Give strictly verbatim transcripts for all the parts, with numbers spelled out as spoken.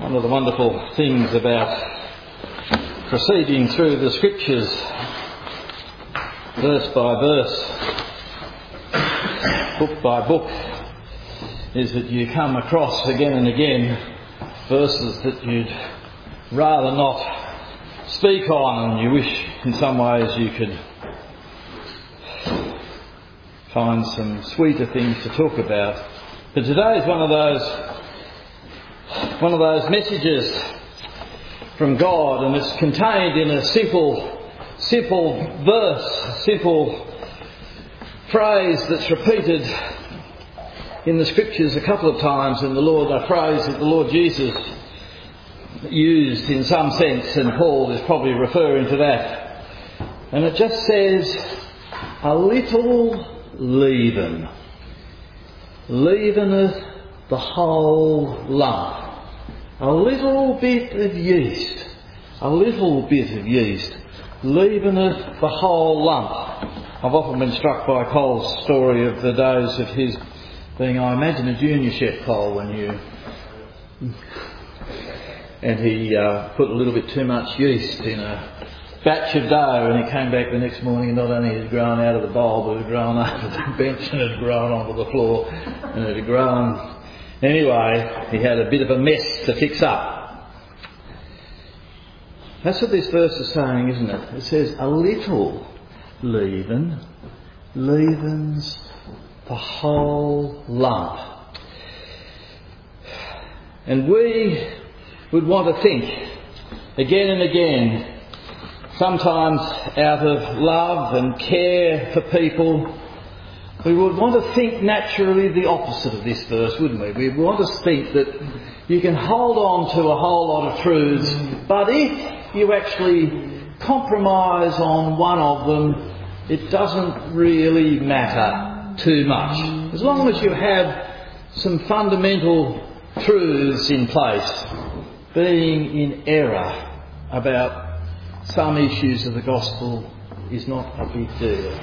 One of the wonderful things about proceeding through the Scriptures verse by verse, book by book, is that you come across again and again verses that you'd rather not speak on, and you wish in some ways you could find some sweeter things to talk about. But today is one of those one of those messages from God, and it's contained in a simple simple verse, a simple phrase that's repeated in the Scriptures a couple of times, and the Lord, a phrase that the Lord Jesus used in some sense, and Paul is probably referring to that. And it just says, a little leaven leaveneth the whole lump. A little bit of yeast, a little bit of yeast leaveneth the whole lump. I've often been struck by Cole's story of the days of his being, I imagine, a junior chef, Cole, when you... And he uh, put a little bit too much yeast in a batch of dough, and he came back the next morning and not only had it grown out of the bowl, but it had grown over the bench and it had grown onto the floor, and it had grown... Anyway, he had a bit of a mess to fix up. That's what this verse is saying, isn't it? It says, a little leaven leavens the whole lump. And we would want to think again and again, sometimes out of love and care for people, we would want to think naturally the opposite of this verse, wouldn't we? We would want to think that you can hold on to a whole lot of truths, but if you actually compromise on one of them, it doesn't really matter too much. As long as you have some fundamental truths in place, being in error about some issues of the gospel is not a big deal.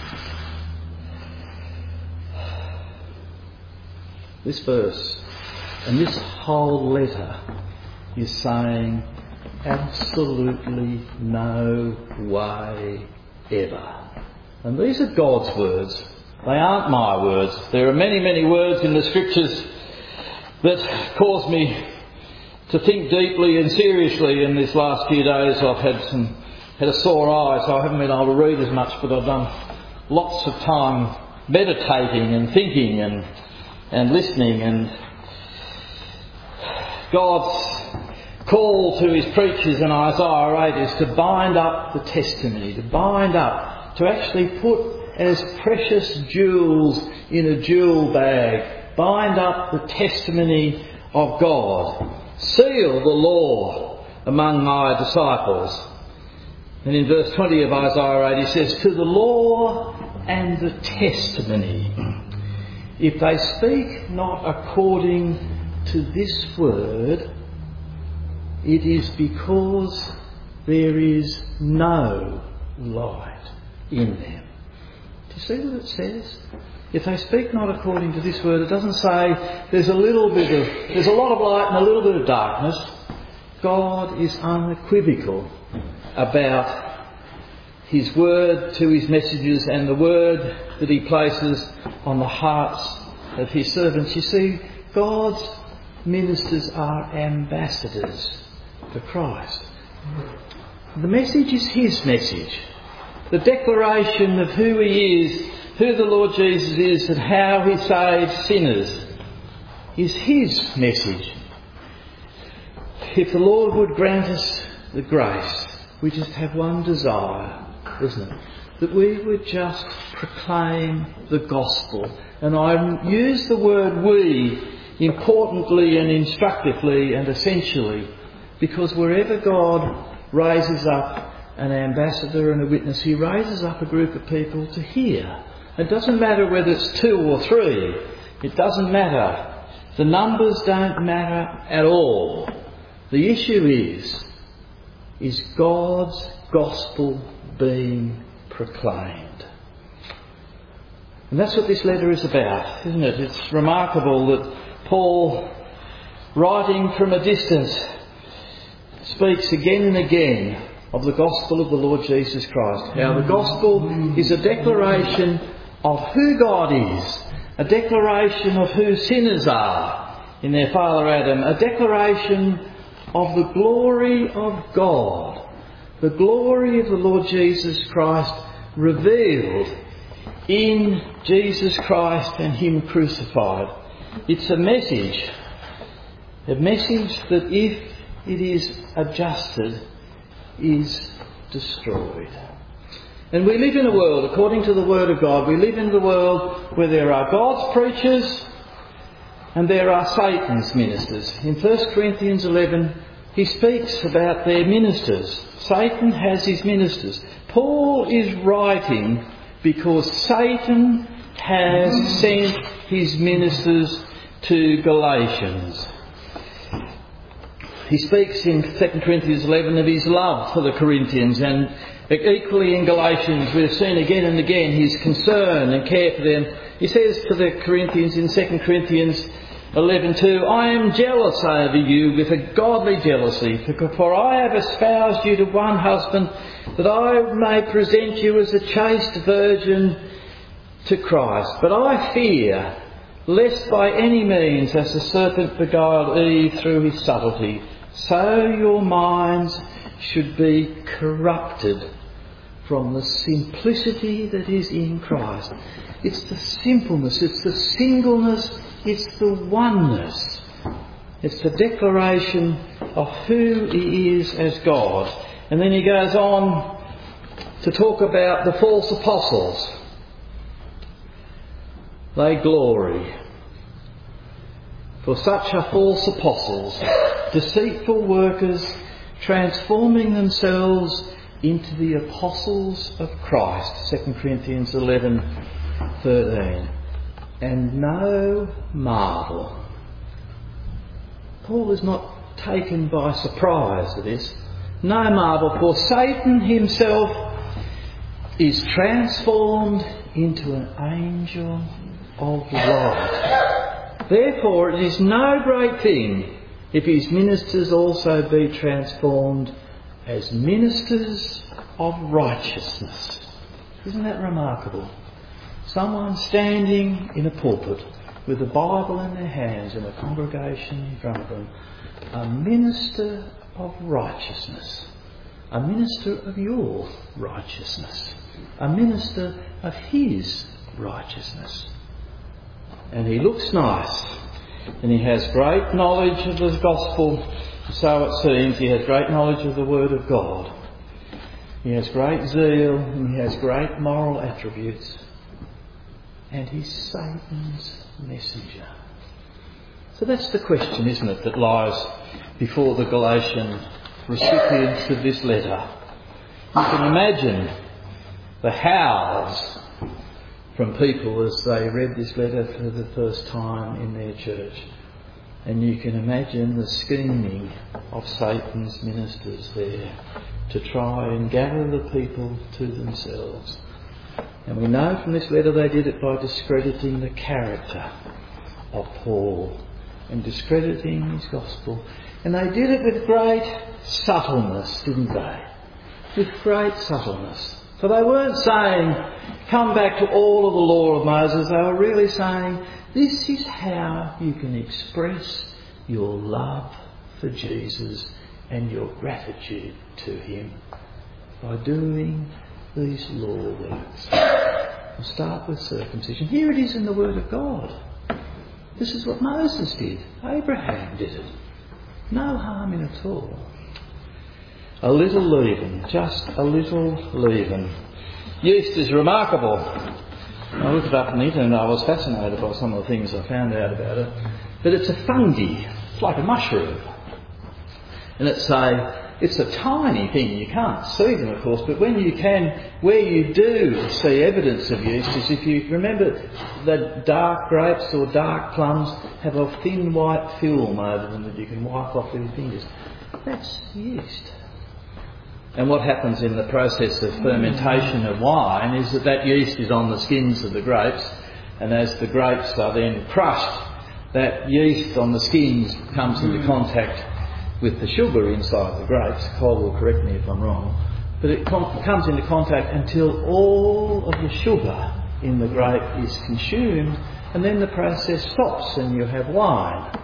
This verse and this whole letter is saying absolutely no way ever. And these are God's words. They aren't my words. There are many, many words in the Scriptures that cause me to think deeply and seriously. In this last few days I've had some had a sore eye, so I haven't been able to read as much, but I've done lots of time meditating and thinking and and listening. And God's call to his preachers in Isaiah eight is to bind up the testimony, to bind up, to actually put as precious jewels in a jewel bag, bind up the testimony of God, seal the law among my disciples. And in verse twenty of Isaiah eight he says, to the law and the testimony, if they speak not according to this word, it is because there is no light in them. Do you see what it says? If they speak not according to this word, it doesn't say there's a little bit of, there's a lot of light and a little bit of darkness. God is unequivocal about his word to his messages and the word that he places on the hearts of his servants. You see, God's ministers are ambassadors for Christ. The message is his message. The declaration of who he is, who the Lord Jesus is, and how he saves sinners is his message. If the Lord would grant us the grace, we just have one desire, isn't it? That we would just proclaim the gospel. And I use the word we importantly and instructively and essentially, because wherever God raises up an ambassador and a witness, he raises up a group of people to hear. It doesn't matter whether it's two or three. It doesn't matter. The numbers don't matter at all. The issue is, is God's gospel being proclaimed. And that's what this letter is about, isn't it? It's remarkable that Paul writing from a distance, speaks again and again of the gospel of the Lord Jesus Christ. How the gospel is a declaration of who God is, a declaration of who sinners are in their father Adam, a declaration of the glory of God, the glory of the Lord Jesus Christ revealed in Jesus Christ and Him crucified. It's a message, a message that if it is adjusted, is destroyed. And we live in a world, according to the Word of God, we live in the world where there are God's preachers and there are Satan's ministers. In First Corinthians eleven, he speaks about their ministers. Satan has his ministers. Paul is writing because Satan has sent his ministers to Galatians. He speaks in Second Corinthians eleven of his love for the Corinthians, and equally in Galatians we've seen again and again his concern and care for them. He says to the Corinthians in Second Corinthians eleven two, I am jealous over you with a godly jealousy, for I have espoused you to one husband, that I may present you as a chaste virgin to Christ. But I fear, lest by any means, as the serpent beguiled Eve through his subtlety, so your minds should be corrupted from the simplicity that is in Christ. It's the simpleness, it's the singleness, it's the oneness. It's the declaration of who He is as God. And then he goes on to talk about the false apostles. They glory. For such are false apostles, deceitful workers, transforming themselves into the apostles of Christ. Second Corinthians eleven thirteen. And no marvel. Paul is not taken by surprise at this. No marvel, for Satan himself is transformed into an angel of light. Therefore it is no great thing if his ministers also be transformed as ministers of righteousness. Isn't that remarkable? Someone standing in a pulpit with a Bible in their hands and a congregation in front of them. A minister of righteousness. A minister of your righteousness. A minister of his righteousness. And he looks nice. And he has great knowledge of the gospel. So it seems he has great knowledge of the Word of God. He has great zeal and he has great moral attributes. And he's Satan's messenger. So that's the question, isn't it, that lies before the Galatian recipients of this letter. You can imagine the howls from people as they read this letter for the first time in their church. And you can imagine the scheming of Satan's ministers there to try and gather the people to themselves. And we know from this letter they did it by discrediting the character of Paul and discrediting his gospel. And they did it with great subtleness, didn't they? With great subtleness. For they weren't saying, come back to all of the law of Moses. They were really saying, this is how you can express your love for Jesus and your gratitude to Him. By doing these law works. We'll start with circumcision. Here it is in the Word of God. This is what Moses did. Abraham did it. No harm in it at all. A little leaven, just a little leaven. Yeast is remarkable. I looked it up on the internet and I was fascinated by some of the things I found out about it. But it's a fungi. It's like a mushroom. And it's a It's a tiny thing. You can't see them, of course, but when you can, where you do see evidence of yeast is if you remember that dark grapes or dark plums have a thin white film over them that you can wipe off with your fingers. That's yeast. And what happens in the process of fermentation of wine is that that yeast is on the skins of the grapes, and as the grapes are then crushed, that yeast on the skins comes into contact with the sugar inside the grapes. Cole will correct me if I'm wrong. But it com- comes into contact until all of the sugar in the grape is consumed, and then the process stops and you have wine.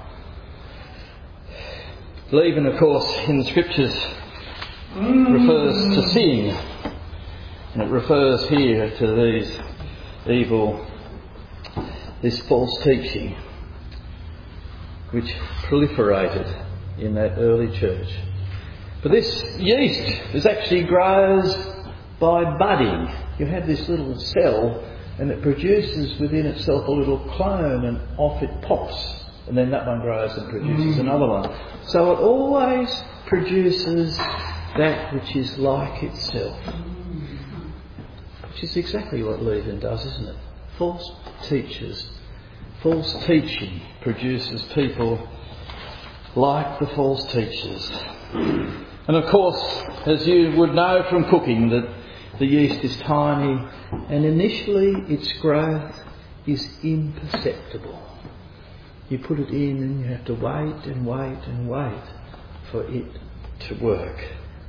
Leaven, of course, in the scriptures refers to sin. And it refers here to these evil, this false teaching which proliferated in that early church. But this yeast is actually grows by budding. You have this little cell and it produces within itself a little clone, and off it pops. And then that one grows and produces another one. So it always produces that which is like itself. Which is exactly what leaven does, isn't it? False teachers, false teaching produces people like the false teachers. And of course, as you would know from cooking, that the yeast is tiny and initially its growth is imperceptible. You put it in and you have to wait and wait and wait for it to work.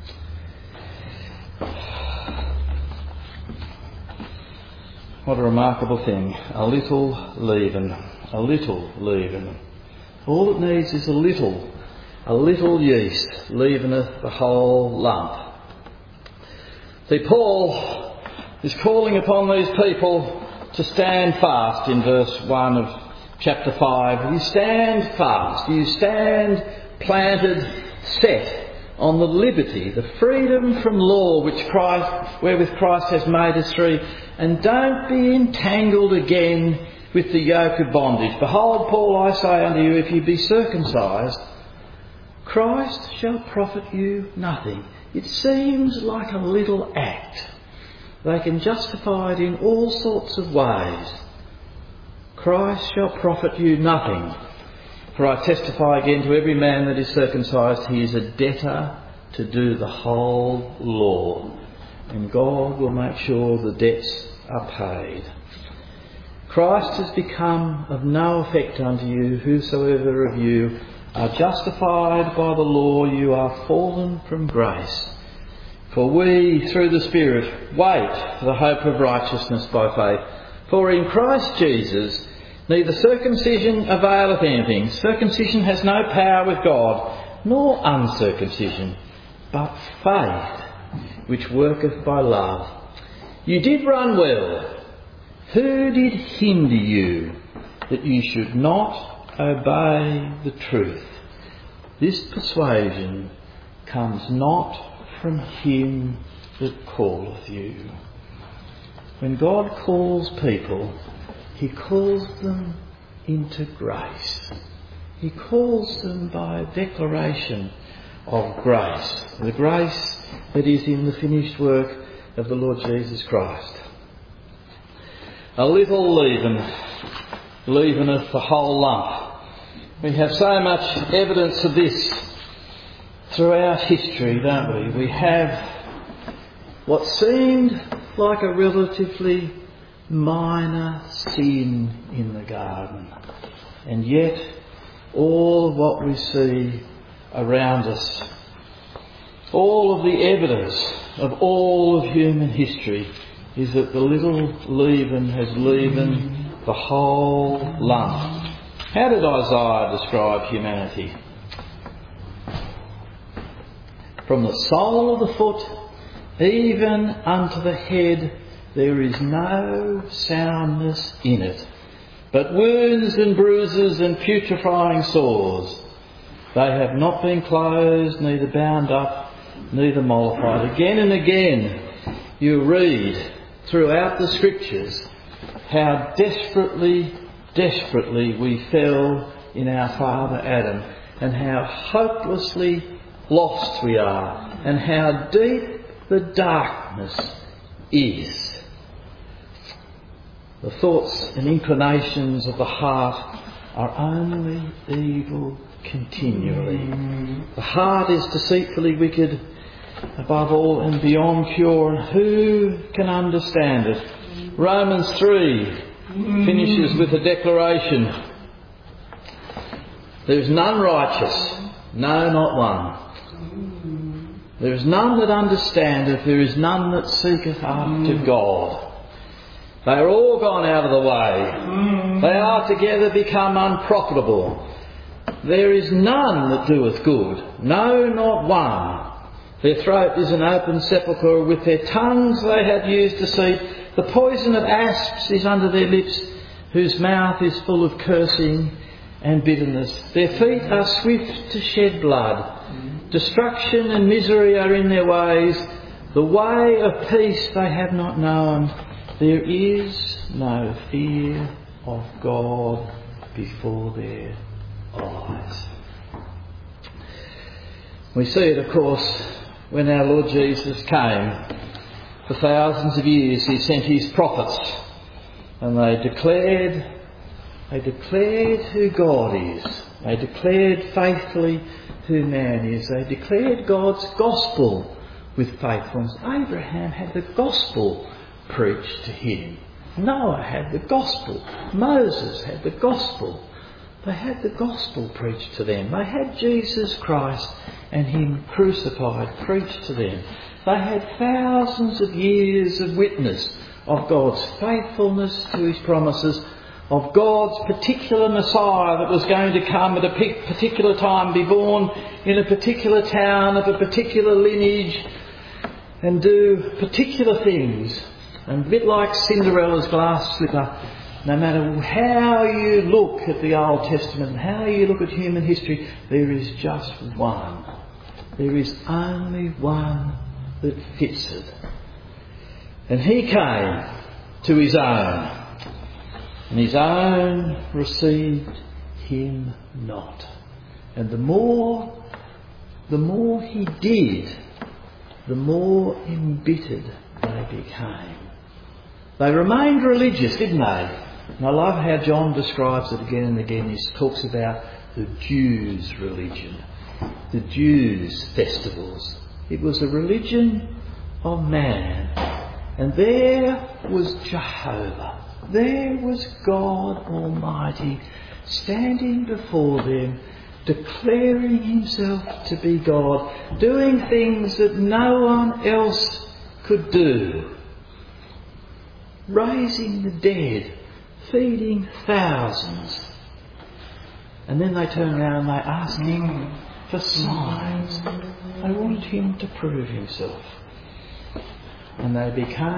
What a remarkable thing. A little leaven. A little leaven. All it needs is a little. A little yeast leaveneth the whole lump. See, Paul is calling upon these people to stand fast in verse one of chapter five. You stand fast. You stand planted, set on the liberty, the freedom from law which Christ, wherewith Christ has made us free. And don't be entangled again with the yoke of bondage. Behold, Paul, I say unto you, if you be circumcised, Christ shall profit you nothing. It seems like a little act. They can justify it in all sorts of ways. Christ shall profit you nothing. For I testify again to every man that is circumcised, he is a debtor to do the whole law. And God will make sure the debts are paid. Christ has become of no effect unto you, whosoever of you are justified by the law, you are fallen from grace. For we, through the Spirit, wait for the hope of righteousness by faith. For in Christ Jesus, neither circumcision availeth anything. Circumcision has no power with God, nor uncircumcision, but faith, which worketh by love. You did run well. Who did hinder you that you should not obey the truth? This persuasion comes not from him that calleth you. When God calls people, he calls them into grace. He calls them by a declaration of grace. The grace that is in the finished work of the Lord Jesus Christ. A little leaven leaveneth the whole lump. We have so much evidence of this throughout history, don't we? We have what seemed like a relatively minor sin in the garden. And yet, all of what we see around us, all of the evidence of all of human history is that the little leaven has leavened the whole lump. How did Isaiah describe humanity? From the sole of the foot even unto the head there is no soundness in it, but wounds and bruises and putrefying sores. They have not been closed, neither bound up, neither mollified. Again and again you read throughout the scriptures how desperately, desperately we fell in our father Adam, and how hopelessly lost we are, and how deep the darkness is. The thoughts and inclinations of the heart are only evil continually. The heart is deceitfully wicked above all and beyond cure, and who can understand it? Romans three finishes with a declaration There is none righteous, no, not one. There is none that understandeth, there is none that seeketh after God. They are all gone out of the way. They are together become unprofitable. There is none that doeth good, no, not one. Their throat is an open sepulchre, with their tongues they have used deceit. The poison of asps is under their lips, whose mouth is full of cursing and bitterness. Their feet are swift to shed blood. Destruction and misery are in their ways. The way of peace they have not known. There is no fear of God before their eyes. We see it, of course, when our Lord Jesus came. For thousands of years he sent his prophets, and they declared, they declared who God is. They declared faithfully who man is. They declared God's gospel with faithfulness. Abraham had the gospel preached to him. Noah had the gospel. Moses had the gospel. They had the gospel preached to them. They had Jesus Christ and him crucified preached to them. They had thousands of years of witness of God's faithfulness to his promises, of God's particular Messiah that was going to come at a particular time, be born in a particular town, of a particular lineage, and do particular things. And a bit like Cinderella's glass slipper, no matter how you look at the Old Testament, how you look at human history, there is just one. There is only one that fits it. And he came to his own, and his own received him not. And the more, the more he did, the more embittered they became. They remained religious, didn't they? And I love how John describes it again and again. He talks about the Jews' religion, the Jews' festivals. It was a religion of man. And there was Jehovah. There was God Almighty standing before them, declaring himself to be God, doing things that no one else could do. Raising the dead, feeding thousands. And then they turn around and they ask him for signs. They wanted him to prove himself. And they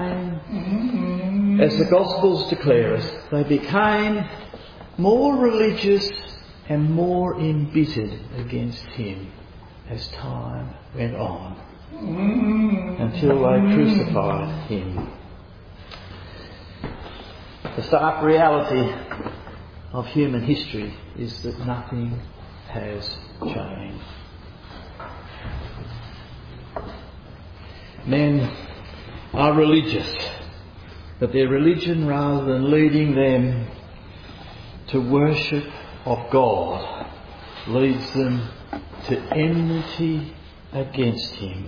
became, as the Gospels declare us, they became more religious and more embittered against him as time went on, until they crucified him. The stark reality of human history is that nothing has changed. Men are religious, but their religion, rather than leading them to worship of God, leads them to enmity against him.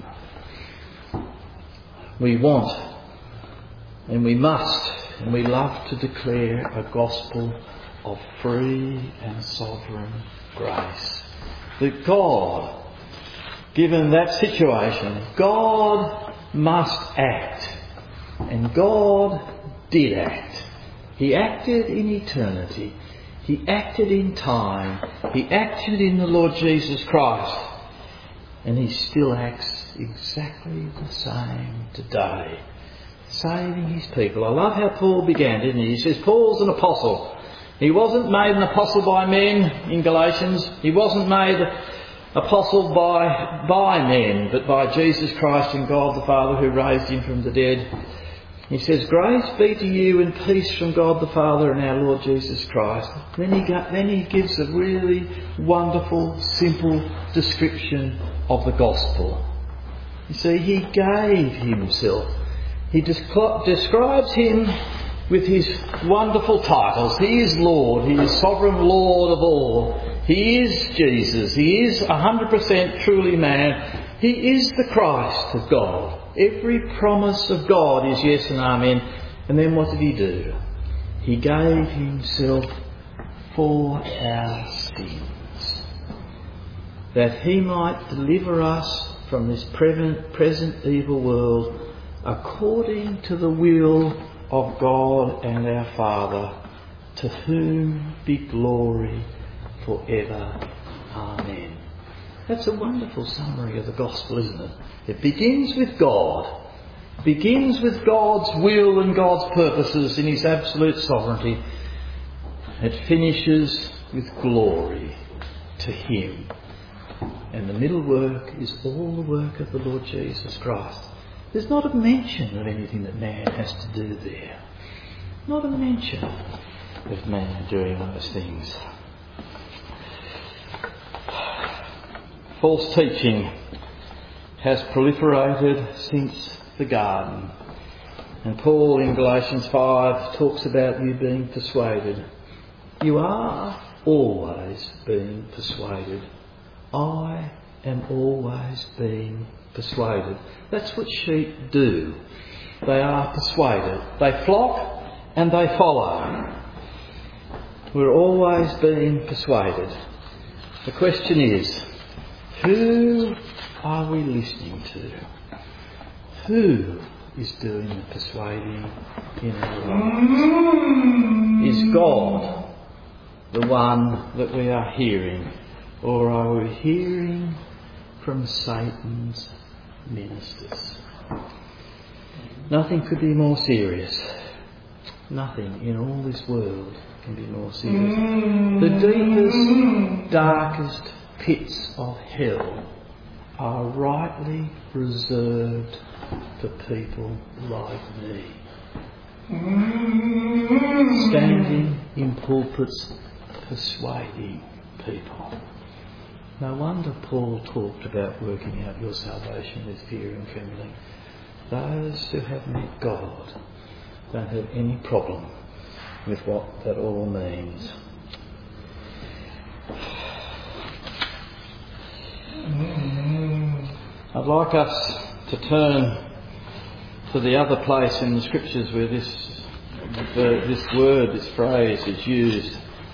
We want, and we must, and we love to declare a gospel of free and sovereign grace. That God, given that situation, God must act. And God did act. He acted in eternity. He acted in time. He acted in the Lord Jesus Christ. And he still acts exactly the same today, saving his people. I love how Paul began, didn't he? He says Paul's an apostle. He wasn't made an apostle by men in Galatians. He wasn't made apostle by, by men, but by Jesus Christ and God the Father who raised him from the dead. He says, grace be to you and peace from God the Father and our Lord Jesus Christ. Then he, got, then he gives a really wonderful, simple description of the gospel. You see, he gave himself. He descri- describes him with his wonderful titles. He is Lord. He is sovereign Lord of all. He is Jesus. He is one hundred percent truly man. He is the Christ of God. Every promise of God is yes and amen. And then what did he do? He gave himself for our sins. that he might deliver us from this present, present evil world, according to the will of God and our Father, to whom be glory forever. Amen. That's a wonderful summary of the gospel, isn't it? It begins with God. Begins with God's will and God's purposes in his absolute sovereignty. It finishes with glory to him. And the middle work is all the work of the Lord Jesus Christ. There's not a mention of anything that man has to do there. Not a mention of man doing those things. False teaching has proliferated since the garden. And Paul in Galatians five talks about you being persuaded. You are always being persuaded. I am always being persuaded. That's what sheep do. They are persuaded. They flock and they follow. We're always being persuaded. The question is, who are we listening to? Who is doing the persuading in our lives? Is God the one that we are hearing? Or are we hearing from Satan's ministers? Nothing could be more serious. Nothing in all this world can be more serious. The deepest, darkest pits of hell are rightly reserved for people like me. Standing in pulpits persuading people. No wonder Paul talked about working out your salvation with fear and trembling. Those who have met God don't have any problem with what that all means. I'd like us to turn to the other place in the Scriptures where this, this word, this phrase is used.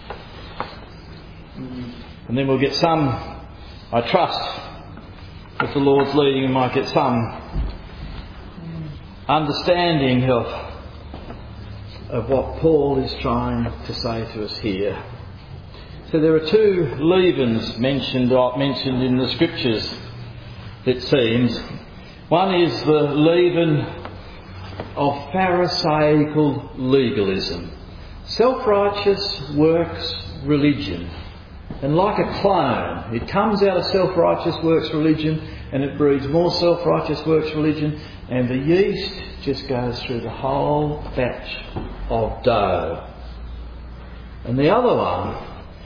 And then we'll get some, I trust, with the Lord's leading, we might get some understanding of, of what Paul is trying to say to us here. So there are two leavens mentioned, mentioned in the Scriptures, it seems. One is the leaven of Pharisaical legalism. Self-righteous works religion. And like a clone, it comes out of self-righteous works religion and it breeds more self-righteous works religion, and the yeast just goes through the whole batch of dough. And the other one,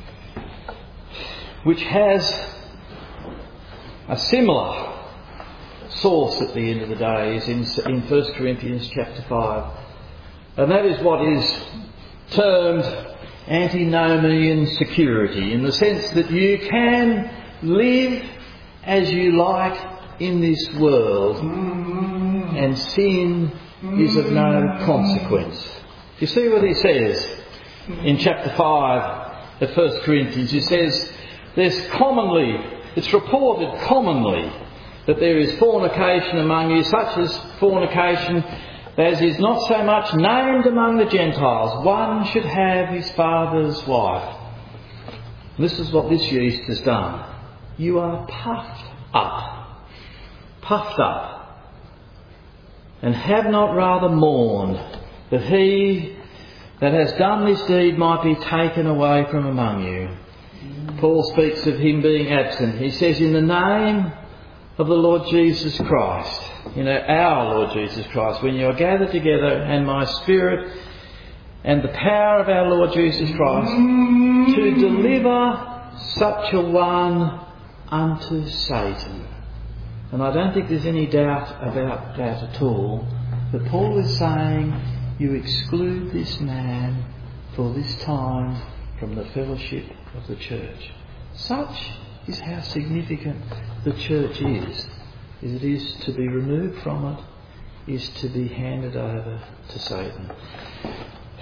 which has a similar source at the end of the day, is in, in First Corinthians chapter five. And that is what is termed antinomian security, in the sense that you can live as you like in this world and sin is of no consequence. You see what he says in chapter five of First Corinthians? He says there's commonly, it's reported commonly that there is fornication among you, such as fornication as is not so much named among the Gentiles. One should have his father's wife. And this is what this yeast has done. You are puffed up. Puffed up. And have not rather mourned that he that has done this deed might be taken away from among you. Paul speaks of him being absent. He says, in the name of the Lord Jesus Christ, you know, our Lord Jesus Christ, when you are gathered together, and my Spirit and the power of our Lord Jesus Christ, to deliver such a one unto Satan. And I don't think there's any doubt about that at all. But Paul is saying, you exclude this man for this time from the fellowship of the church. Such is how significant the church is. Is it is to be removed from it, is to be handed over to Satan.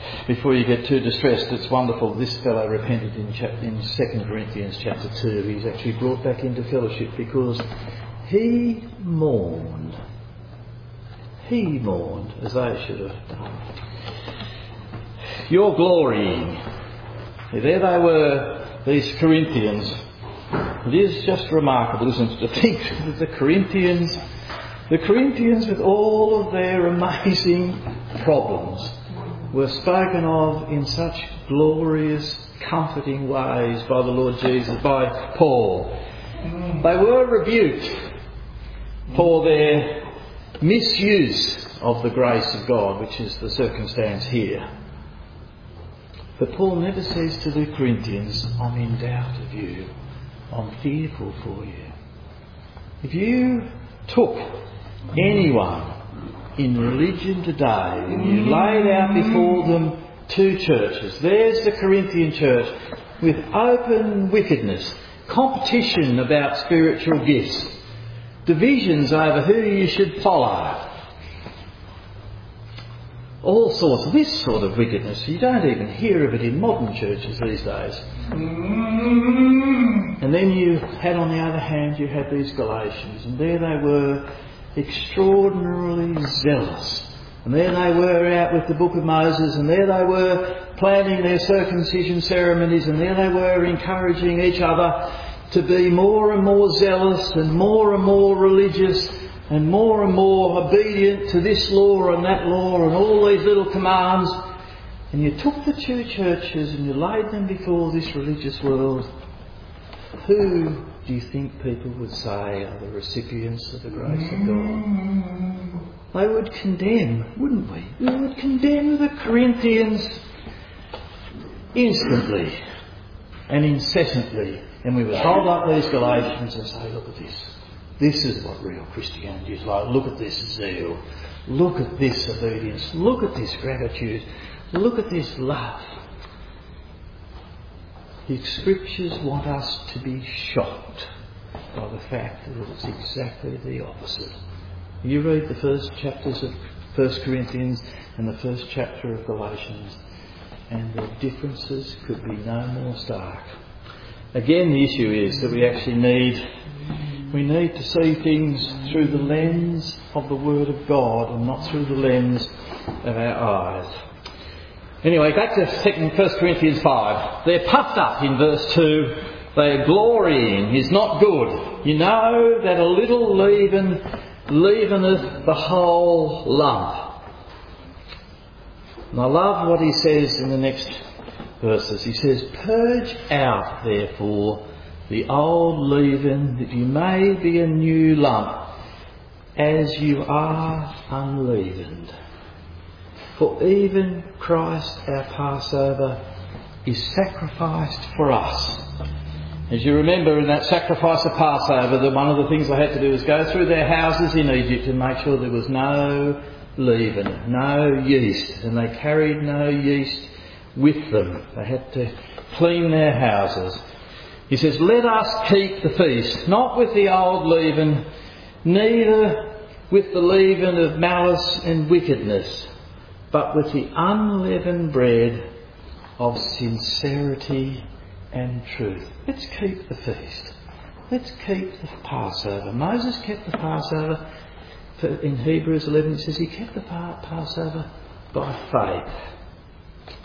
before you get too distressed, it's wonderful. This fellow repented in, chap- in Second Corinthians chapter two. He's actually brought back into fellowship because he mourned. He mourned as they should have done. You're glorying. There they were, these Corinthians. It is just remarkable, isn't it, to think that the Corinthians, the Corinthians with all of their amazing problems, were spoken of in such glorious, comforting ways by the Lord Jesus, by Paul. They were rebuked for their misuse of the grace of God, which is the circumstance here. But Paul never says to the Corinthians, I'm in doubt of you. I'm fearful for you. If you took anyone in religion today and you laid out before them two churches, there's the Corinthian church with open wickedness, competition about spiritual gifts, divisions over who you should follow, all sorts of this sort of wickedness. You don't even hear of it in modern churches these days. And then you had, on the other hand, you had these Galatians, and there they were, extraordinarily zealous. And there they were out with the book of Moses, and there they were planning their circumcision ceremonies, and there they were encouraging each other to be more and more zealous and more and more religious and more and more obedient to this law and that law and all these little commands. And you took the two churches and you laid them before this religious world. Who do you think people would say are the recipients of the grace of God? They would condemn, wouldn't we? We would condemn the Corinthians instantly and incessantly. And we would hold up these Galatians and say, look at this. This is what real Christianity is like. Look at this zeal. Look at this obedience. Look at this gratitude. Look at this love. The Scriptures want us to be shocked by the fact that it's exactly the opposite. You read the first chapters of First Corinthians and the first chapter of Galatians, and the differences could be no more stark. Again, the issue is that we actually need we need to see things through the lens of the Word of God and not through the lens of our eyes. Anyway, back to second, First Corinthians five. They're puffed up in verse two. They're glorying is not good. You know that a little leaven leaveneth the whole lump. And I love what he says in the next verses. He says, purge out, therefore, the old leaven, that you may be a new lump, as you are unleavened. For even Christ our Passover is sacrificed for us. As you remember, in that sacrifice of Passover, that one of the things they had to do was go through their houses in Egypt and make sure there was no leaven, no yeast, and they carried no yeast with them. They had to clean their houses. He says, let us keep the feast, not with the old leaven, neither with the leaven of malice and wickedness, but with the unleavened bread of sincerity and truth. Let's keep the feast. Let's keep the Passover. Moses kept the Passover. In Hebrews eleven it says he kept the Passover by faith.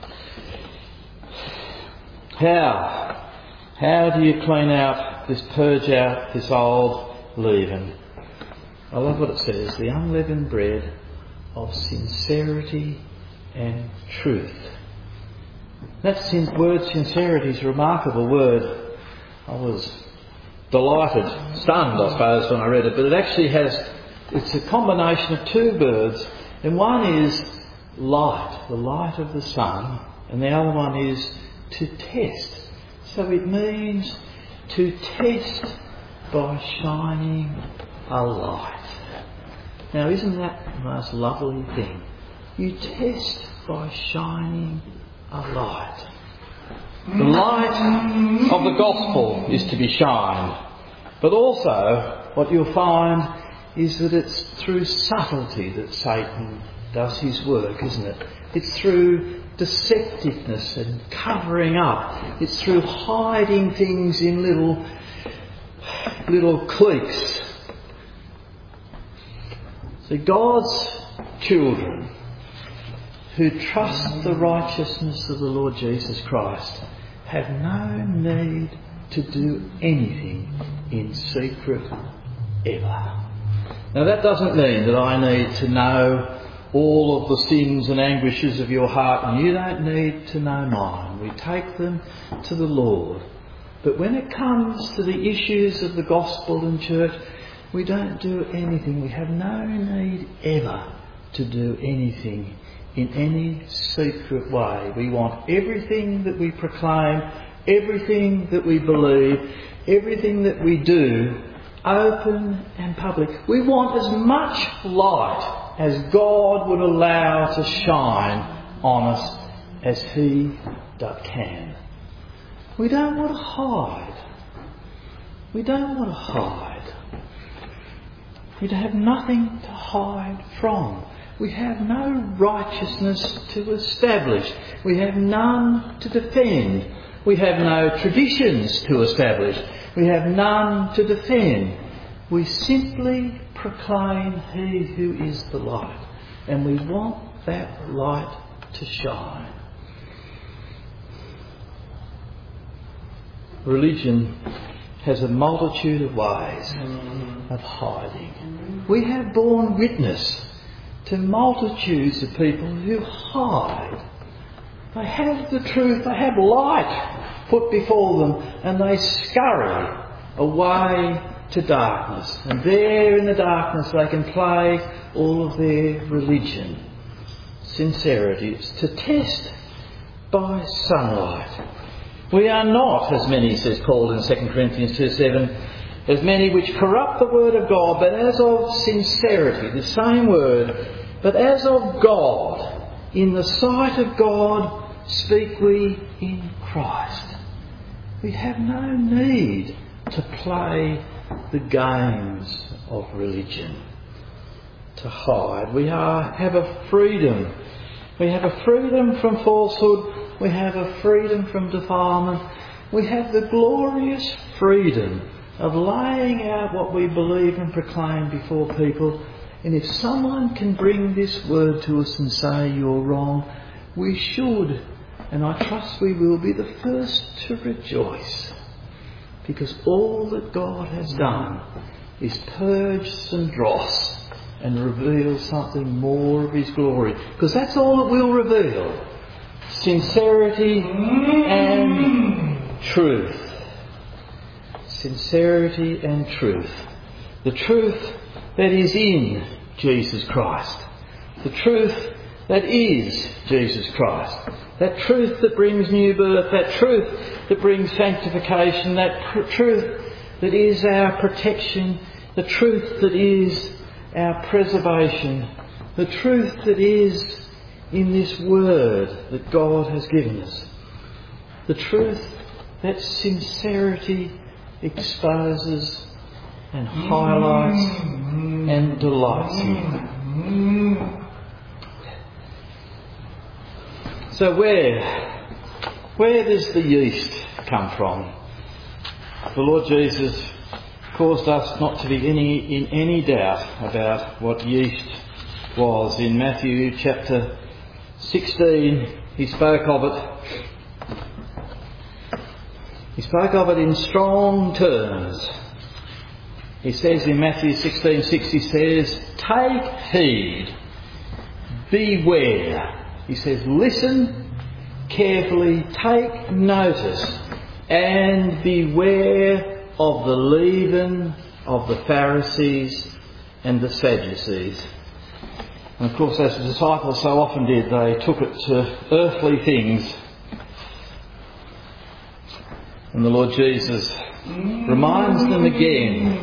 How? How do you clean out this, purge out this old leaven? I love what it says, the unleavened bread of sincerity and truth. That word sincerity is a remarkable word. I was delighted, stunned I suppose when I read it, but it actually has, it's a combination of two words, and one is light, the light of the sun, and the other one is to test. So it means to test by shining a light. Now isn't that the most lovely thing? You test by shining a light. The light of the gospel is to be shined. But also what you'll find is that it's through subtlety that Satan does his work, isn't it? It's through deceptiveness and covering up. It's through hiding things in little, little cliques. So God's children who trust the righteousness of the Lord Jesus Christ have no need to do anything in secret ever. Now that doesn't mean that I need to know all of the sins and anguishes of your heart, and you don't need to know mine. We take them to the Lord. But when it comes to the issues of the gospel and church, we don't do anything. We have no need ever to do anything in any secret way. We want everything that we proclaim, everything that we believe, everything that we do open and public. We want as much light as God would allow to shine on us as He can. We don't want to hide. We don't want to hide. We have nothing to hide from. We have no righteousness to establish. We have none to defend. We have no traditions to establish. We have none to defend. We simply proclaim He who is the light. And we want that light to shine. Religion has a multitude of ways of hiding. We have borne witness to multitudes of people who hide. They have the truth, they have light put before them, and they scurry away to darkness. And there in the darkness they can play all of their religion. Sincerity is to test by sunlight. We are not as many, says Paul in Second Corinthians two seven, as many which corrupt the word of God, but as of sincerity, the same word, but as of God, in the sight of God speak we in Christ. We have no need to play the games of religion, to hide. We are, have a freedom. We have a freedom from falsehood. We have a freedom from defilement. We have the glorious freedom of laying out what we believe and proclaim before people. And if someone can bring this word to us and say you're wrong, we should, and I trust we will, be the first to rejoice. Because all that God has done is purge some dross and reveal something more of His glory. Because that's all it will reveal. Sincerity and truth. Sincerity and truth. The truth that is in Jesus Christ. The truth that is Jesus Christ. That truth that brings new birth. That truth that brings sanctification. That pr- truth that is our protection. The truth that is our preservation. The truth that is in this word that God has given us. The truth that sincerity exposes and highlights and delights in. So where, where does the yeast come from? The Lord Jesus caused us not to be any in any doubt about what yeast was. In Matthew chapter sixteen, he spoke of it. He spoke of it in strong terms. He says in Matthew sixteen six, he says, "Take heed, beware." He says, listen carefully, take notice, and beware of the leaven of the Pharisees and the Sadducees. And of course, as the disciples so often did, they took it to earthly things. And the Lord Jesus reminds them again.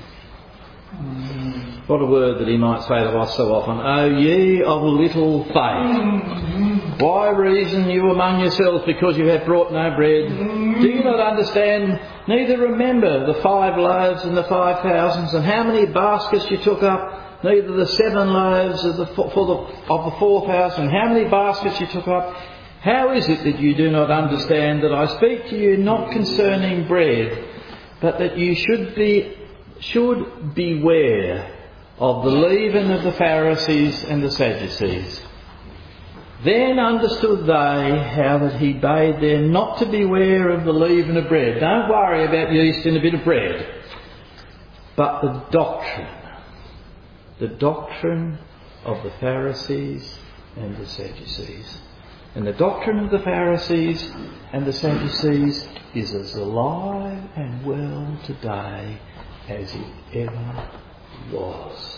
What a word that He might say to us so often. "O ye of little faith, why reason you among yourselves because you have brought no bread? Do you not understand, neither remember the five loaves and the five thousands, and how many baskets you took up? neither the seven loaves of the, for the, of the four thousand, how many baskets you took up. How is it that you do not understand that I speak to you not concerning bread, but that you should be should beware of the leaven of the Pharisees and the Sadducees? Then understood they how that he bade them not to beware of the leaven of bread. Don't worry about yeast in a bit of bread, but the doctrine, the doctrine of the Pharisees and the Sadducees. And the doctrine of the Pharisees and the Sadducees is as alive and well today as it ever was.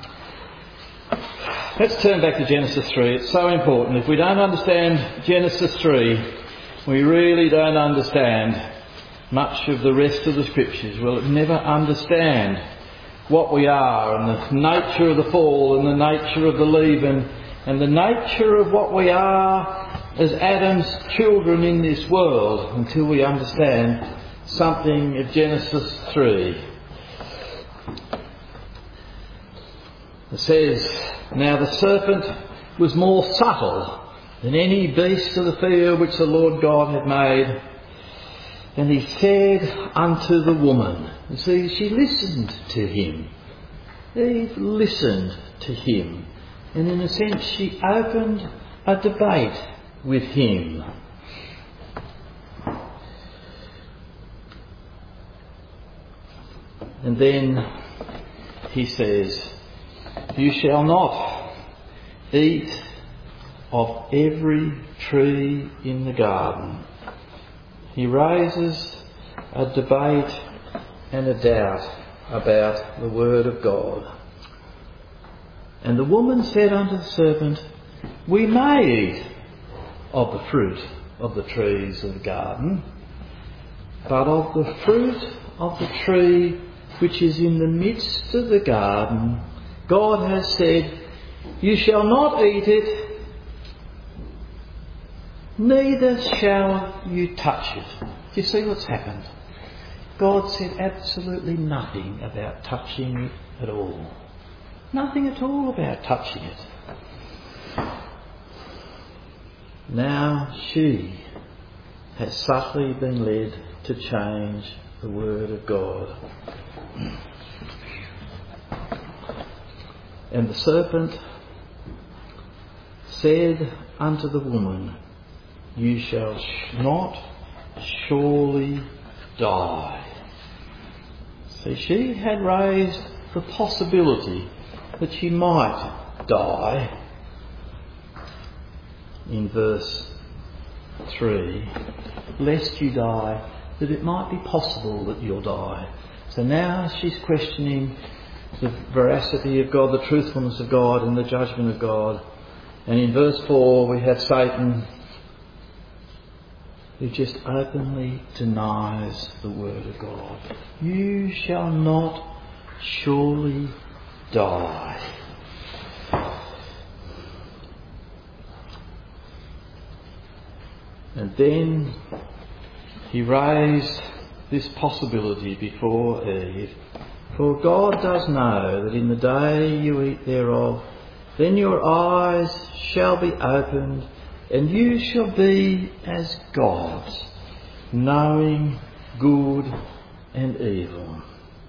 Let's turn back to Genesis three. It's so important. If we don't understand Genesis three, we really don't understand much of the rest of the Scriptures. We'll never understand what we are and the nature of the fall and the nature of the leaven and the nature of what we are as Adam's children in this world until we understand something of Genesis three. It says, now the serpent was more subtle than any beast of the field which the Lord God had made. And he said unto the woman, you see, she listened to him. Eve listened to him. And in a sense she opened a debate with him. And then he says, you shall not eat of every tree in the garden. He raises a debate and a doubt about the word of God. And the woman said unto the serpent, we may eat of the fruit of the trees of the garden, but of the fruit of the tree which is in the midst of the garden, God has said, you shall not eat it, neither shall you touch it. Do you see what's happened? God said absolutely nothing about touching it at all. Nothing at all about touching it. Now she has subtly been led to change the word of God. And the serpent said unto the woman, you shall not surely die. See, she had raised the possibility that she might die in verse three, lest you die, that it might be possible that you'll die. So now she's questioning the veracity of God, the truthfulness of God and the judgment of God. And in verse four we have Satan, who just openly denies the word of God. You shall not surely die. And then he raised this possibility before Eve. For God does know that in the day you eat thereof, then your eyes shall be opened, and you shall be as gods, knowing good and evil.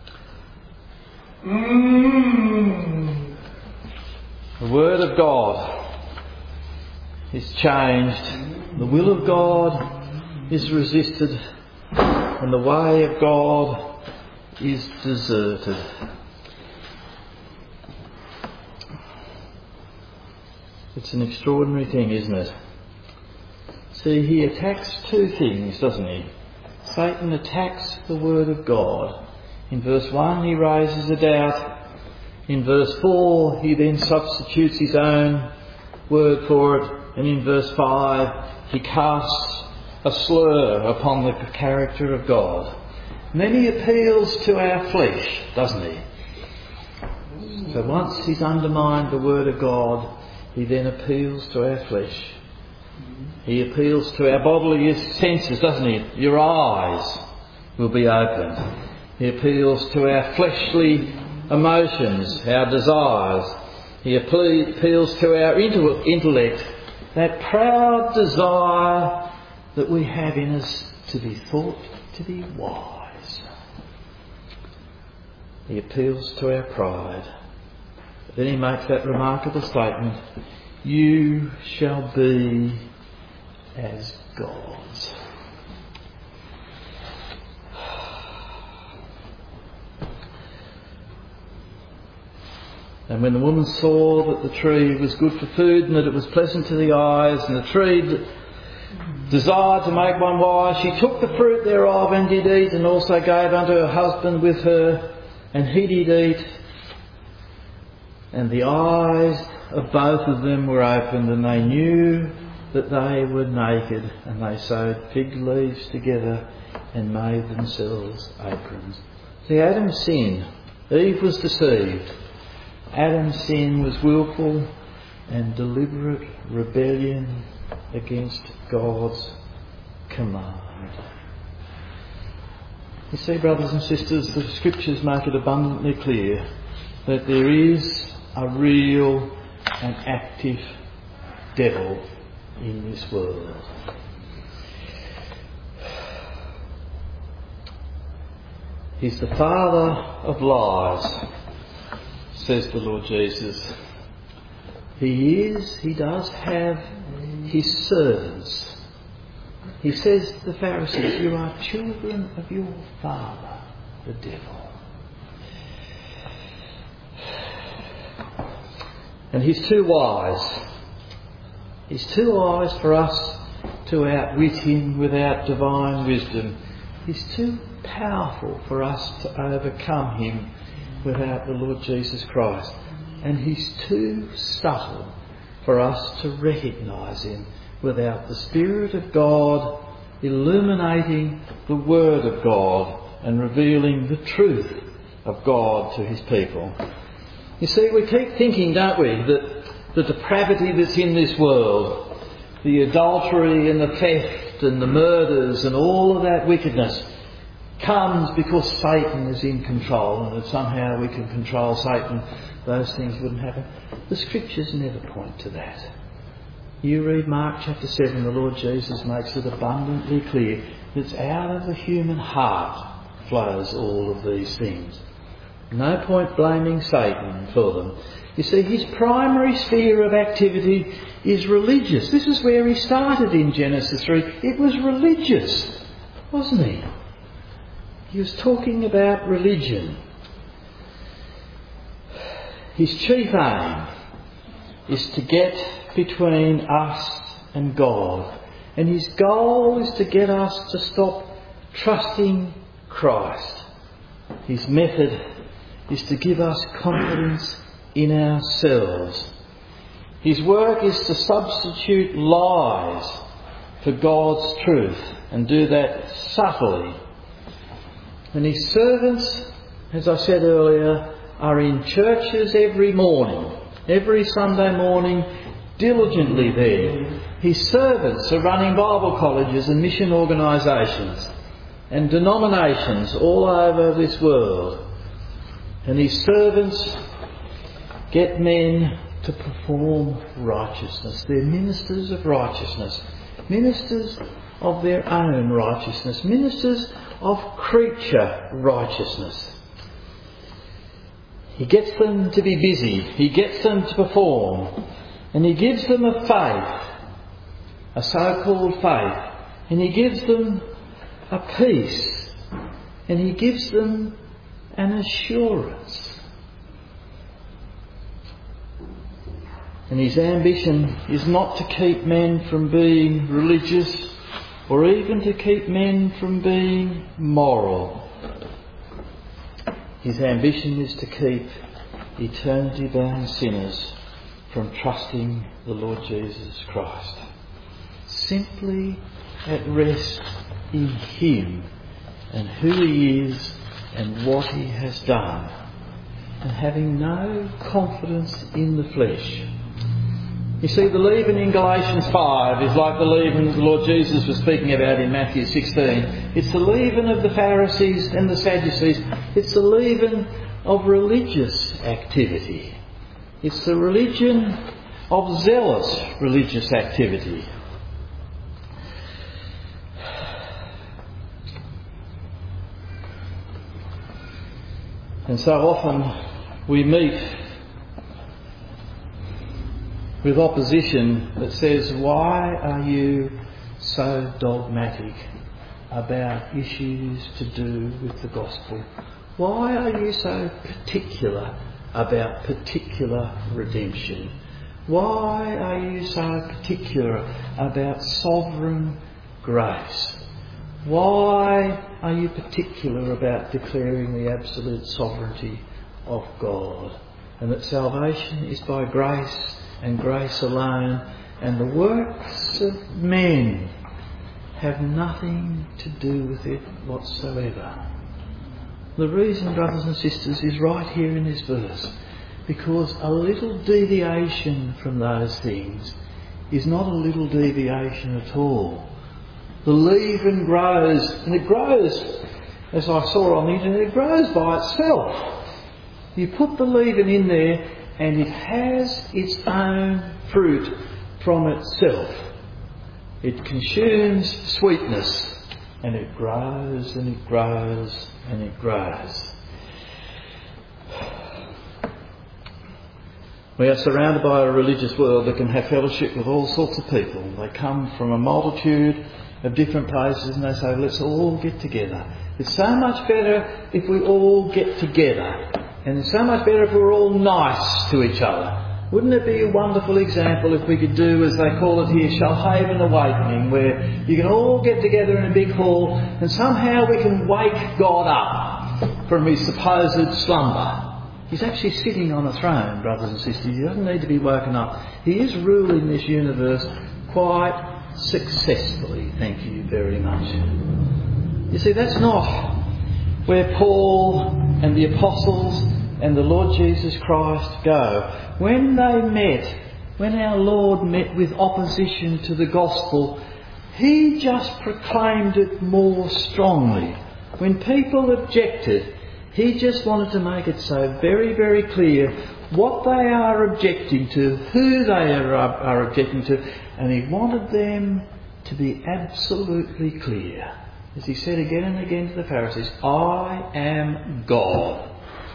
Mm. The word of God is changed. The will of God is resisted. And the way of God is deserted. It's an extraordinary thing, isn't it? See, he attacks two things, doesn't he? Satan attacks the word of God. In verse one he raises a doubt. In verse four he then substitutes his own word for it. And in verse five he casts a slur upon the character of God. And then he appeals to our flesh, doesn't he? So once he's undermined the word of God, he then appeals to our flesh. He appeals to our bodily senses, doesn't he? Your eyes will be opened. He appeals to our fleshly emotions, our desires. He appeals to our intellect, that proud desire that we have in us to be thought to be wise. He appeals to our pride. Then he makes that remarkable statement, "You shall be as gods." And when the woman saw that the tree was good for food and that it was pleasant to the eyes and the tree desired to make one wise, she took the fruit thereof and did eat, and also gave unto her husband with her, and he did eat. And the eyes of both of them were opened, and they knew that they were naked, and they sewed fig leaves together and made themselves aprons. See, Adam sinned. Eve was deceived. Adam's sin was willful and deliberate rebellion against God's command. You see, brothers and sisters, the Scriptures make it abundantly clear that there is a real and active devil in this world. He's the father of lies, says the Lord Jesus. He is, he does have his servants. He says to the Pharisees, "You are children of your father, the devil." And he's too wise. He's too wise for us to outwit him without divine wisdom. He's too powerful for us to overcome him without the Lord Jesus Christ. And he's too subtle for us to recognise him without the Spirit of God illuminating the Word of God and revealing the truth of God to his people. You see, we keep thinking, don't we, that the depravity that's in this world, the adultery and the theft and the murders and all of that wickedness comes because Satan is in control, and that somehow we can control Satan, those things wouldn't happen. The Scriptures never point to that. You read Mark chapter seven, the Lord Jesus makes it abundantly clear that it's out of the human heart flows all of these things. No point blaming Satan for them. You see, his primary sphere of activity is religious. This is where he started in Genesis three. It was religious, wasn't he? He was talking about religion. His chief aim is to get between us and God. And his goal is to get us to stop trusting Christ. His method is to give us confidence in ourselves. His work is to substitute lies for God's truth, and do that subtly. And his servants, as I said earlier, are in churches every morning, every Sunday morning, diligently there. His servants are running Bible colleges and mission organisations and denominations all over this world. And his servants get men to perform righteousness. They're ministers of righteousness, ministers of their own righteousness, ministers of creature righteousness. He gets them to be busy. He gets them to perform. And he gives them a faith, a so-called faith. And he gives them a peace. And he gives them an assurance. And his ambition is not to keep men from being religious, or even to keep men from being moral. His ambition is to keep eternity-bound sinners from trusting the Lord Jesus Christ. Simply at rest in him and who he is and what he has done, and having no confidence in the flesh. You see, the leaven in Galatians five is like the leaven the Lord Jesus was speaking about in Matthew sixteen. It's the leaven of the Pharisees and the Sadducees. It's the leaven of religious activity. It's the religion of zealous religious activity. And so often we meet with opposition that says, why are you so dogmatic about issues to do with the gospel? Why are you so particular about particular redemption? Why are you so particular about sovereign grace? Why are you particular about declaring the absolute sovereignty of God, and that salvation is by grace and grace alone, and the works of men have nothing to do with it whatsoever? The reason, brothers and sisters, is right here in this verse, because a little deviation from those things is not a little deviation at all. The leaven grows, and it grows, as I saw on the internet, it grows by itself. You put the leaven in there and it has its own fruit from itself. It consumes sweetness, and it grows and it grows and it grows. We are surrounded by a religious world that can have fellowship with all sorts of people. They come from a multitude of different places and they say, let's all get together. It's so much better if we all get together. And it's so much better if we're all nice to each other. Wouldn't it be a wonderful example if we could do, as they call it here, Shalhaven Awakening, where you can all get together in a big hall and somehow we can wake God up from his supposed slumber. He's actually sitting on a throne, brothers and sisters. He doesn't need to be woken up. He is ruling this universe quite successfully, thank you very much. You see, that's not where Paul and the apostles and the Lord Jesus Christ go. When they met, when our Lord met with opposition to the gospel, he just proclaimed it more strongly. When people objected, he just wanted to make it so very, very clear what they are objecting to, who they are, are objecting to, and he wanted them to be absolutely clear. As he said again and again to the Pharisees, I am God.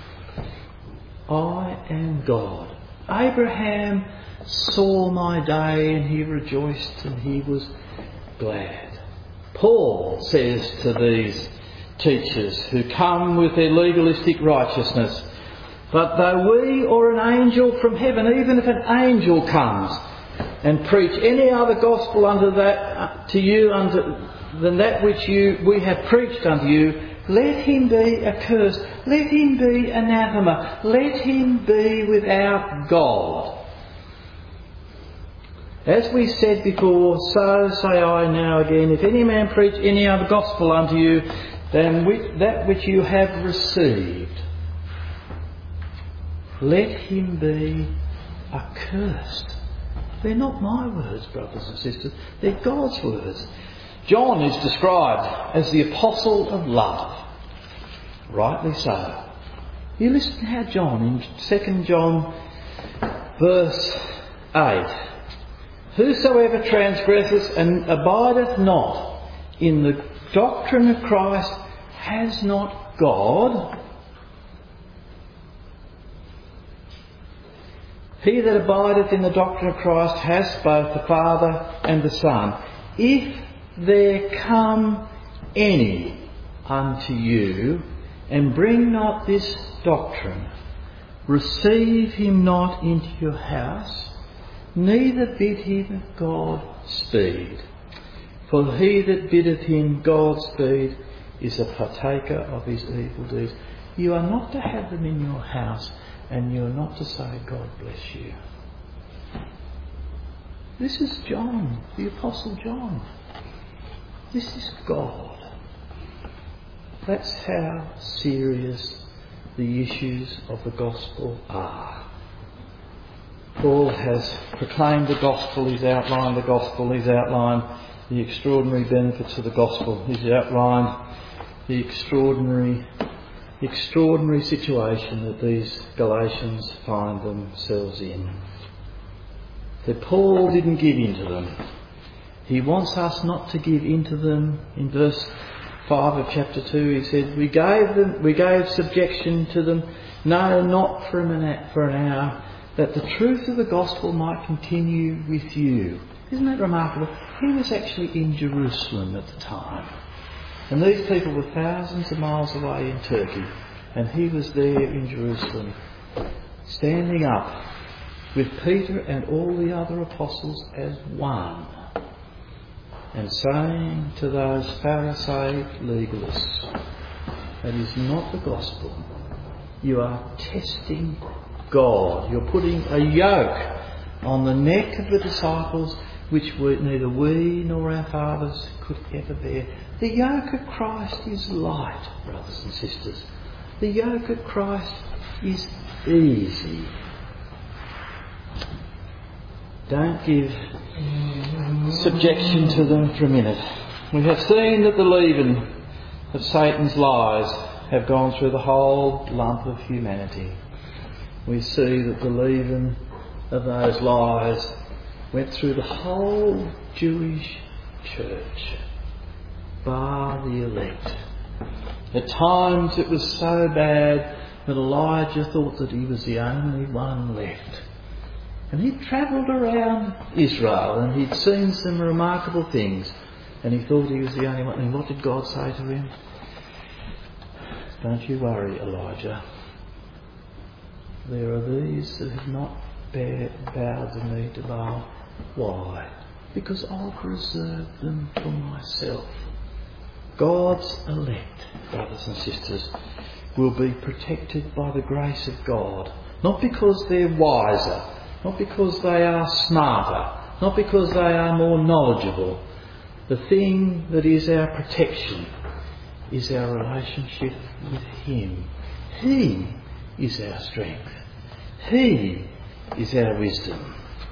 I am God. Abraham saw my day and he rejoiced and he was glad. Paul says to these teachers who come with their legalistic righteousness, but though we or an angel from heaven, even if an angel comes and preach any other gospel unto that uh, to you unto, than that which you we have preached unto you, let him be accursed, let him be anathema, let him be without God. As we said before, so say I now again, if any man preach any other gospel unto you than that which you have received, let him be accursed. They're not my words, brothers and sisters. They're God's words. John is described as the apostle of love. Rightly so. You listen how John, in Second John verse eight, whosoever transgresseth and abideth not in the doctrine of Christ has not God. He that abideth in the doctrine of Christ has both the Father and the Son. If there come any unto you, and bring not this doctrine, receive him not into your house, neither bid him God speed. For he that biddeth him God speed is a partaker of his evil deeds. You are not to have them in your house, and you are not to say, God bless you. This is John, the Apostle John. This is God. That's how serious the issues of the gospel are. Paul has proclaimed the gospel, he's outlined the gospel, he's outlined the extraordinary benefits of the gospel, he's outlined the extraordinary extraordinary situation that these Galatians find themselves in. That Paul didn't give in to them. He wants us not to give in to them. In verse five of chapter two he said, we gave them, we gave subjection to them, no, not for an, for an hour, that the truth of the gospel might continue with you. Isn't that remarkable? He was actually in Jerusalem at the time. And these people were thousands of miles away in Turkey. And he was there in Jerusalem, standing up with Peter and all the other apostles as one, and saying to those Pharisaic legalists, that is not the gospel. You are testing God. You're putting a yoke on the neck of the disciples which we, neither we nor our fathers could ever bear. The yoke of Christ is light, brothers and sisters. The yoke of Christ is easy. Don't give subjection to them for a minute. We have seen that the leaven of Satan's lies have gone through the whole lump of humanity. We see that the leaven of those lies went through the whole Jewish church, bar the elect. At times it was so bad that Elijah thought that he was the only one left. And he'd travelled around Israel and he'd seen some remarkable things, and he thought he was the only one. And what did God say to him? Don't you worry, Elijah. There are these that have not bowed the knee to Baal. Why? Because I've reserved them for myself. God's elect, brothers and sisters, will be protected by the grace of God. Not because they're wiser, not because they are smarter, not because they are more knowledgeable. The thing that is our protection is our relationship with Him. He is our strength. He is our wisdom.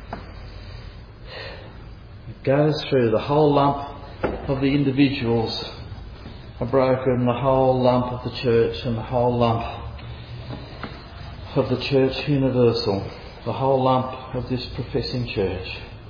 It goes through the whole lump of the individuals are broken, the whole lump of the church, and the whole lump of the church universal, the whole lump of this professing church.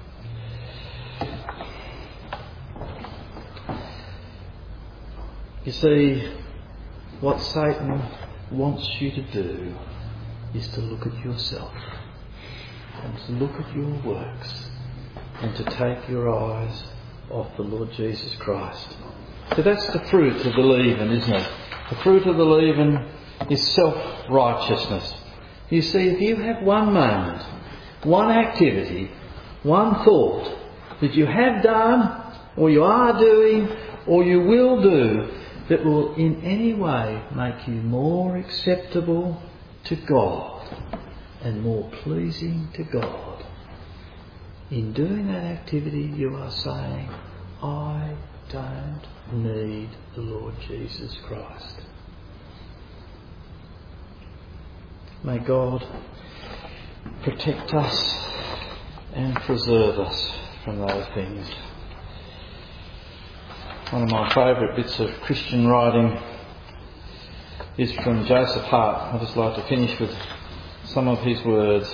You see, what Satan wants you to do is to look at yourself and to look at your works and to take your eyes off the Lord Jesus Christ. So that's the fruit of the leaven, isn't it? The fruit of the leaven is self-righteousness. You see, if you have one moment, one activity, one thought that you have done or you are doing or you will do that will in any way make you more acceptable to God and more pleasing to God, in doing that activity you are saying, I don't need the Lord Jesus Christ. May God protect us and preserve us from those things. One of my favourite bits of Christian writing is from Joseph Hart. I'd just like to finish with some of his words.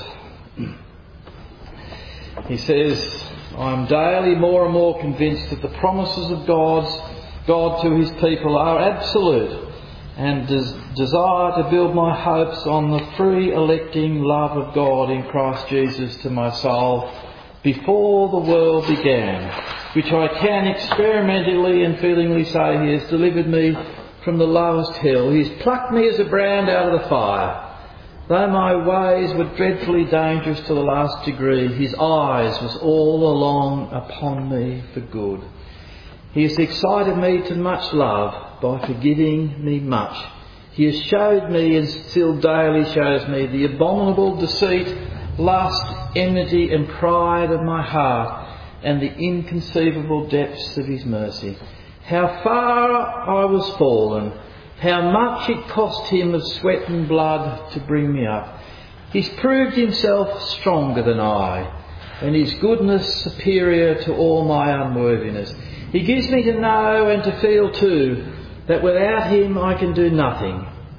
He says, I am daily more and more convinced that the promises of God's, God to His people are absolute, and des- desire to build my hopes on the free electing love of God in Christ Jesus to my soul before the world began, which I can experimentally and feelingly say He has delivered me from the lowest hell. He has plucked me as a brand out of the fire. Though my ways were dreadfully dangerous to the last degree, His eyes was all along upon me for good. He has excited me to much love by forgiving me much. He has showed me and still daily shows me the abominable deceit, lust, enmity and pride of my heart, and the inconceivable depths of His mercy. How far I was fallen, how much it cost Him of sweat and blood to bring me up. He's proved Himself stronger than I, and His goodness superior to all my unworthiness. He gives me to know and to feel too that without Him I can do nothing.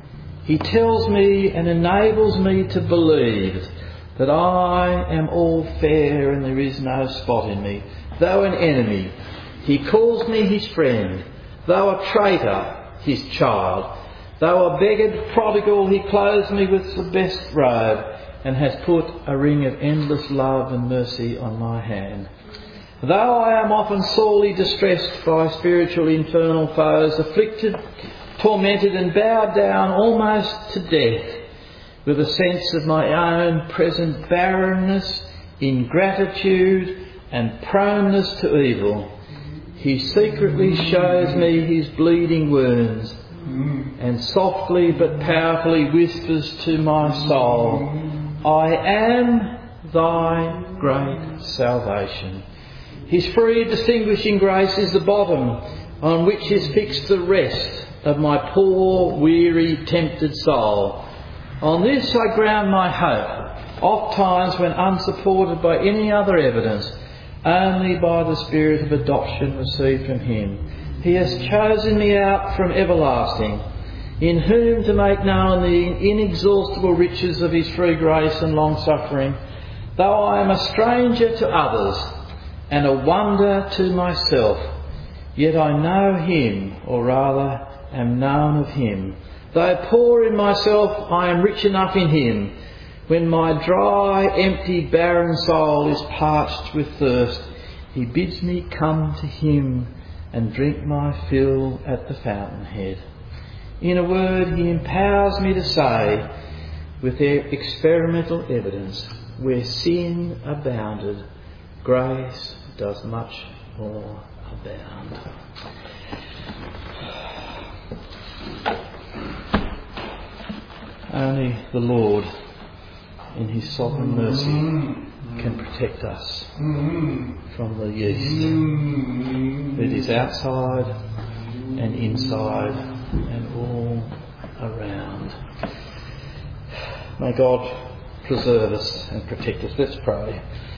He tells me and enables me to believe that I am all fair and there is no spot in me. Though an enemy, He calls me His friend. Though a traitor, His child. Though a beggared prodigal, He clothes me with the best robe and has put a ring of endless love and mercy on my hand. Though I am often sorely distressed by spiritual infernal foes, afflicted, tormented and bowed down almost to death, with a sense of my own present barrenness, ingratitude and proneness to evil, He secretly shows me His bleeding wounds and softly but powerfully whispers to my soul, I am thy great salvation. His free distinguishing grace is the bottom on which is fixed the rest of my poor, weary, tempted soul. On this I ground my hope, oft times when unsupported by any other evidence, only by the spirit of adoption received from Him. He has chosen me out from everlasting, in whom to make known the inexhaustible riches of His free grace and long-suffering. Though I am a stranger to others and a wonder to myself, yet I know Him, or rather am known of Him. Though poor in myself, I am rich enough in Him. When my dry, empty, barren soul is parched with thirst, He bids me come to Him and drink my fill at the fountainhead. In a word, He empowers me to say, with their experimental evidence, where sin abounded, grace does much more abound. Only the Lord, in His sovereign mercy, can protect us from the yeast that is outside and inside and all around. May God preserve us and protect us. Let's pray.